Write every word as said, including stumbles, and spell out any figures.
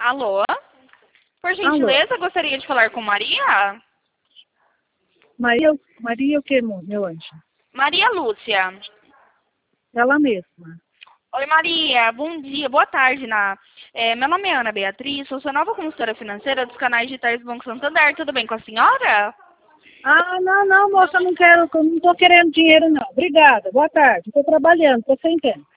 Alô? Por gentileza, Alô? Gostaria de falar com Maria? Maria, Maria o que, meu anjo? Maria Lúcia. Ela mesma. Oi, Maria. Bom dia, boa tarde, Na. É, meu nome é Ana Beatriz, sou sua nova consultora financeira dos canais digitais do Banco Santander. Tudo bem com a senhora? Ah, não, não, moça, não quero, não tô querendo dinheiro, não. Obrigada, boa tarde. Estou trabalhando, estou sem tempo.